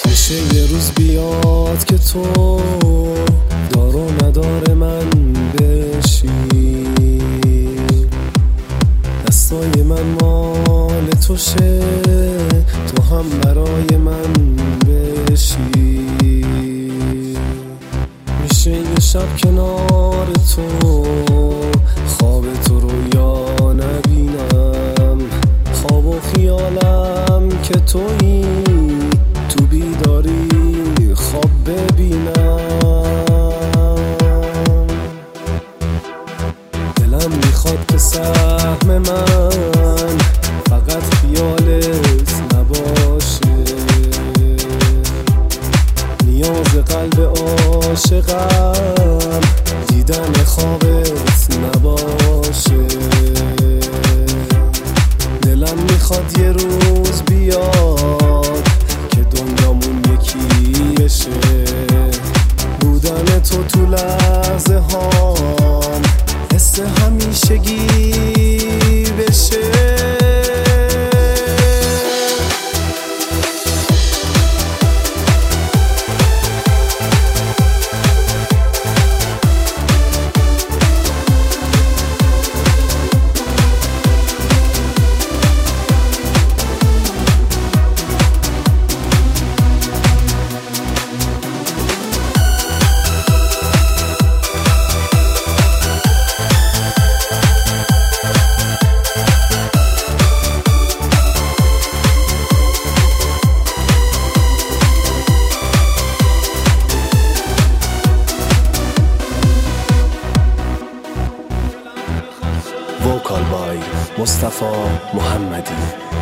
میشه یه روز بیاد که تو دار و ندار من بشی، دستای من مال تو شه، تو هم برای من بشی. میشه یه شب کنار تو خواب تو رو یا نبینم، خواب و خیالم که تویی، تو بیداری خواب ببینم. دلم میخواد که سهم من فقط خیالت نباشه، نیاز قلب عاشقم دیدن خوابت نباشه. دلم میخواد یه روز بیاد که دنیامون یکی بشه، بودن تو تو لحظه هام حس همیشگی بشه. وکال بای مصطفی محمدی.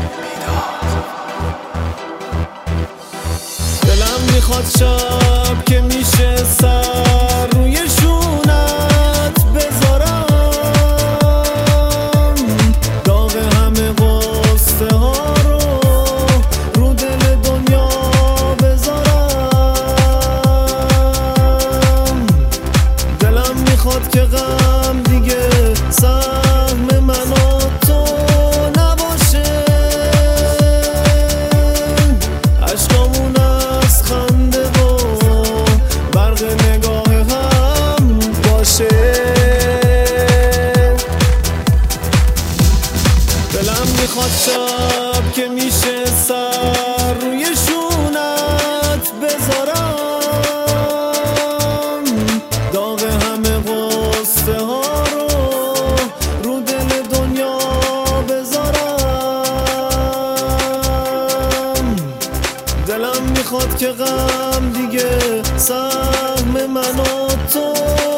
دلم میخواد شب که میشه سر روی شونت بذارم، داغ همه قصه ها رو دل دنیا بذارم. دلم میخواد که غم دیگه سهم من و تو نباشه، عشقامون از خنده و برق نگاه هم باشه. دلم میخواد شب که میشه سر روی شونت بذارم، داغ همه قصه ها رو دل دنیا بذارم. دلم میخواد که غم دیگه سهم من و تو